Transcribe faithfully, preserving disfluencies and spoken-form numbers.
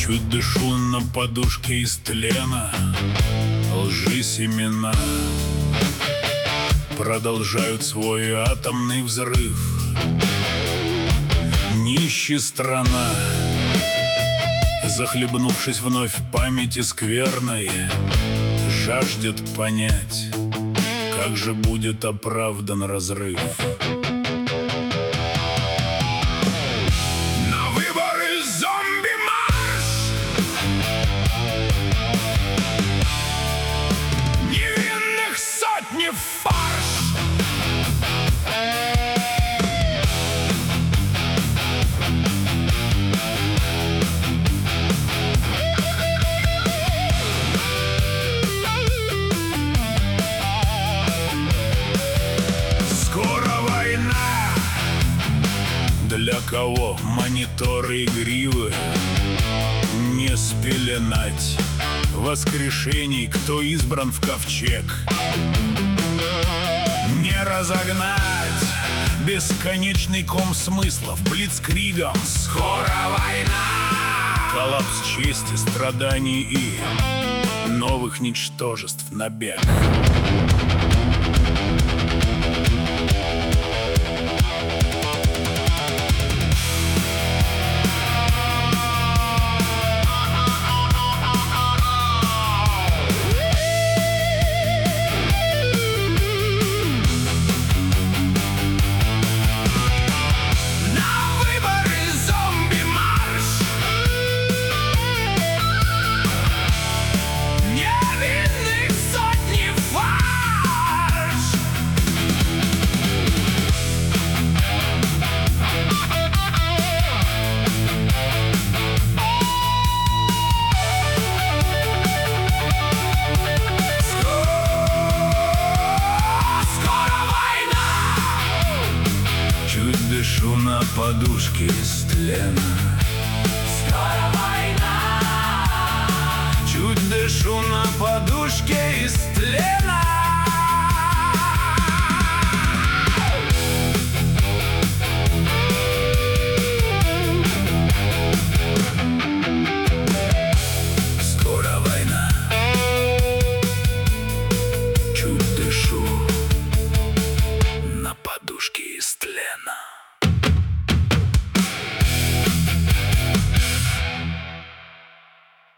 Чуть дышу на подушке из тлена, лжи семена продолжают свой атомный взрыв. Нищая страна, захлебнувшись вновь в памяти скверной, жаждет понять, как же будет оправдан разрыв. На выборы зомби-марш! Невинных сотни фарш! Для кого мониторы и гривы не спеленать воскрешений, кто избран в ковчег, не разогнать бесконечный ком смыслов блицкригом. Скоро война! Коллапс чести, страданий и новых ничтожеств набег. Дышу на подушке из тлена. Скоро война! Чуть дышу на подушке из тлена.